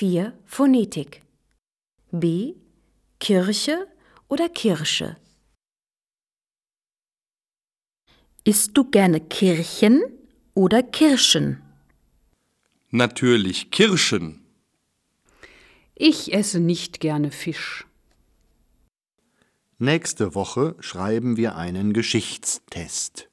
4. Phonetik. B. Kirche oder Kirsche? Isst du gerne Kirchen oder Kirschen? Natürlich Kirschen. Ich esse nicht gerne Fisch. Nächste Woche schreiben wir einen Geschichtstest.